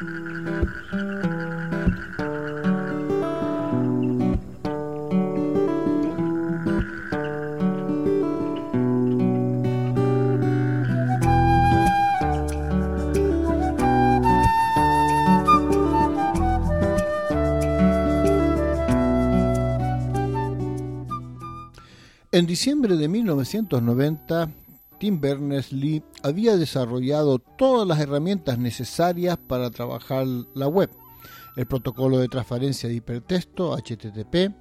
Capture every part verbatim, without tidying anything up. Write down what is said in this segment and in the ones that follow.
En diciembre de mil novecientos noventa, Tim Berners-Lee había desarrollado todas las herramientas necesarias para trabajar la web: el protocolo de transferencia de hipertexto H T T P,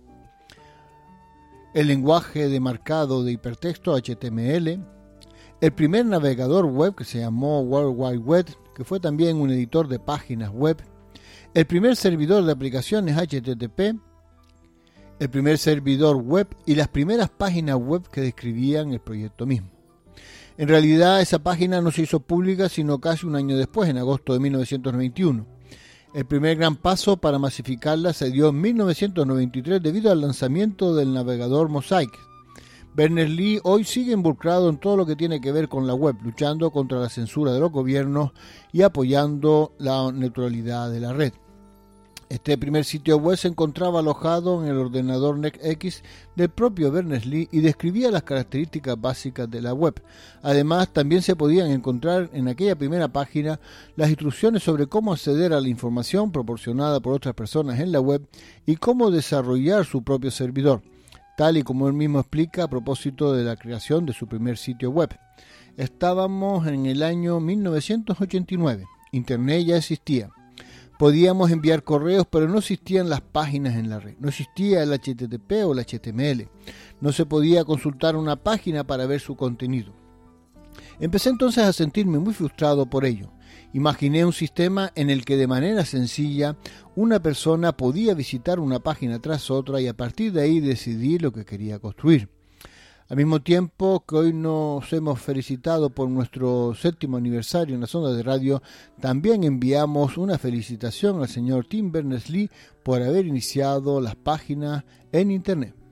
el lenguaje de marcado de hipertexto H T M L, el primer navegador web que se llamó World Wide Web, que fue también un editor de páginas web, el primer servidor de aplicaciones H T T P, el primer servidor web y las primeras páginas web que describían el proyecto mismo. En realidad, esa página no se hizo pública sino casi un año después, en agosto de mil novecientos noventa y uno. El primer gran paso para masificarla se dio en mil novecientos noventa y tres debido al lanzamiento del navegador Mosaic. Berners-Lee hoy sigue involucrado en todo lo que tiene que ver con la web, luchando contra la censura de los gobiernos y apoyando la neutralidad de la red. Este primer sitio web se encontraba alojado en el ordenador NetX del propio Berners-Lee y describía las características básicas de la web. Además, también se podían encontrar en aquella primera página las instrucciones sobre cómo acceder a la información proporcionada por otras personas en la web y cómo desarrollar su propio servidor, tal y como él mismo explica a propósito de la creación de su primer sitio web. Estábamos en el año mil novecientos ochenta y nueve. Internet ya existía. Podíamos enviar correos, pero no existían las páginas en la red. No existía el H T T P o el H T M L. No se podía consultar una página para ver su contenido. Empecé entonces a sentirme muy frustrado por ello. Imaginé un sistema en el que de manera sencilla una persona podía visitar una página tras otra y a partir de ahí decidir lo que quería construir. Al mismo tiempo que hoy nos hemos felicitado por nuestro séptimo aniversario en las ondas de radio, también enviamos una felicitación al señor Tim Berners-Lee por haber iniciado las páginas en Internet.